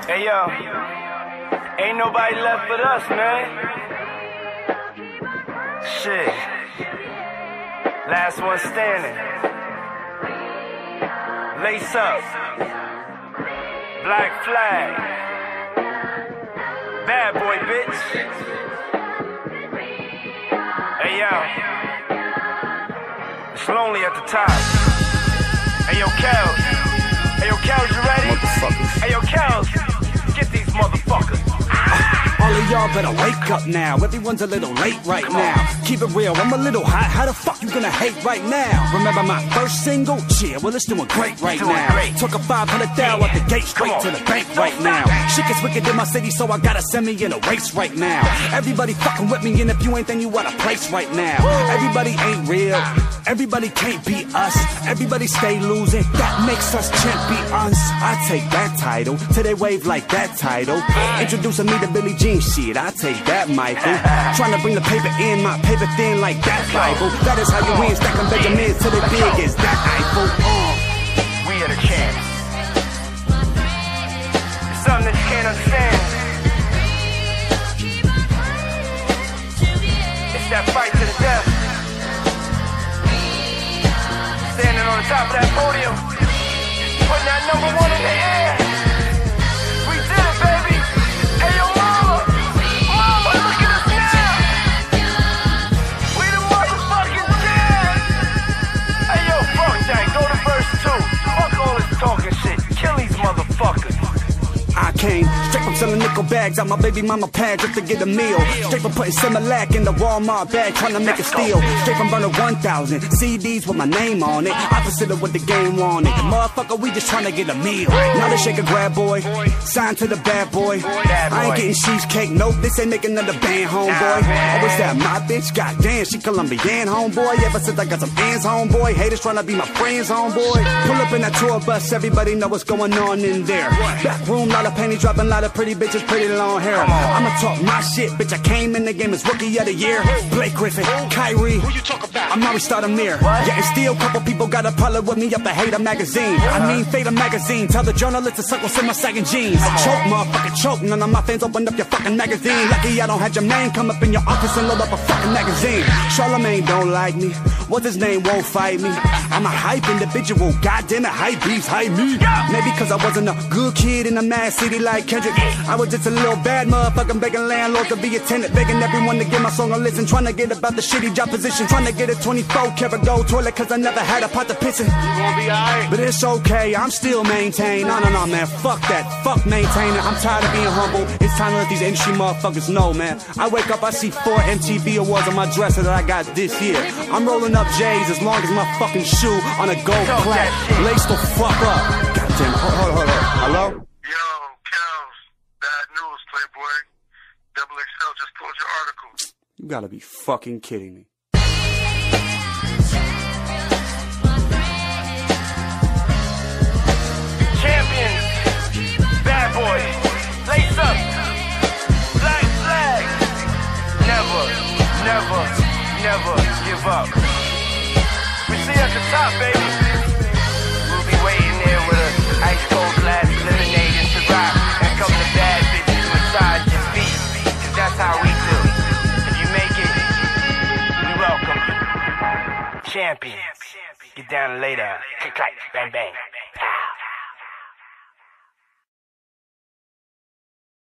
Hey yo, ain't nobody left but us, man. Shit. Last one standing. Lace up. Black flag. Bad boy, bitch. Hey yo. It's lonely at the top. Hey yo, Kels. Hey yo, Kels, you ready? Hey yo, Kels. Get these motherfuckers. All of y'all better wake up now. Everyone's a little late right now. Keep it real, I'm a little hot. How the fuck you gonna hate right now? Remember my first single? Yeah, well it's doing great right now. Took a 500,000 out the gate straight to the bank right now. Shit gets wicked in my city, so I gotta send me in a race right now. Everybody fucking with me, and if you ain't, then you out of place right now. Everybody ain't real. Everybody can't beat us. Everybody stay losing. That makes us champions. I take that title. Till they wave like that title. Introducing me to Billie Jean. Shit, I take that, Michael. Trying to bring the paper in, my paper thin like that Bible. That is how you win, stacking Benjamins till they big as that Eiffel. We are the champs. It's something that you can't understand. It's that fight to the death. Standing on the top of that podium, putting that number one in the air. We did it, baby. Hey, yo, mama, look at us now. We the motherfucking champs. Hey, yo, fuck that. Go to verse 2. Fuck all this talking shit. Kill these motherfuckers. I came straight from selling nickel bags out my baby mama pad just to get a meal. Straight from putting Similac in the Walmart bag trying to make a steal. Straight from burning 1,000 CDs with my name on it. Opposite of what the game wanted. Motherfucker, we just trying to get a meal. Now they shake a grab boy, signed to the bad boy. I ain't getting cheesecake, nope, this ain't making another band, homeboy. Oh, was that my bitch? Goddamn, she Colombian, homeboy. Ever since I got some ends, homeboy. Haters trying to be my friends, homeboy. Pull up in that tour bus, everybody know what's going on in there. Back room, lot of panties dropping, lot of pretty bitches, pretty long hair. I'ma talk my shit, bitch. I came in the game as rookie of the year. Blake Griffin, Kyrie. Who you talk about? I'm Mari Stoudemire. Yeah, and still, couple people got a problem with me up the Hater magazine. I mean, Fader magazine. Tell the journalists to suck what's in my sagging jeans. Choke, motherfucking choke. None of my fans opened up your fucking magazine. Lucky I don't have your name come up in your office and load up a fucking magazine. Charlamagne don't like me. What's his name won't fight me. I'm a hype individual. Goddamn it, hype beats, hype me. Maybe cause I wasn't a good kid in a mad city like Kendrick. I was just a little bad motherfucking begging landlords to be a tenant, begging everyone to get my song a listen, trying to get about the shitty job position, trying to get a 24-karat gold toilet cause I never had a pot to piss in. You gon' be alright? But it's okay, I'm still maintained. No, man, fuck that, fuck maintaining. I'm tired of being humble. It's time to let these industry motherfuckers know, man. I wake up, I see 4 MTV awards on my dresser that I got this year. I'm rolling up J's as long as my fucking shoe on a gold plaque. Lace the fuck up. Goddamn, hold up. Hello? Yo, Kels, bad news, Playboy. Double XL just pulled your article. You gotta be fucking kidding me. Champions, bad boy, lace up, black flag. Never give up. We see you at the top, baby. We'll be waiting there with an ice cold glass of lemonade and Ciroc, and come to bad bitches massage your feet, cause that's how we do. If you make it, we welcome you. Champions, get down and lay down. Click, clack, bang, bang.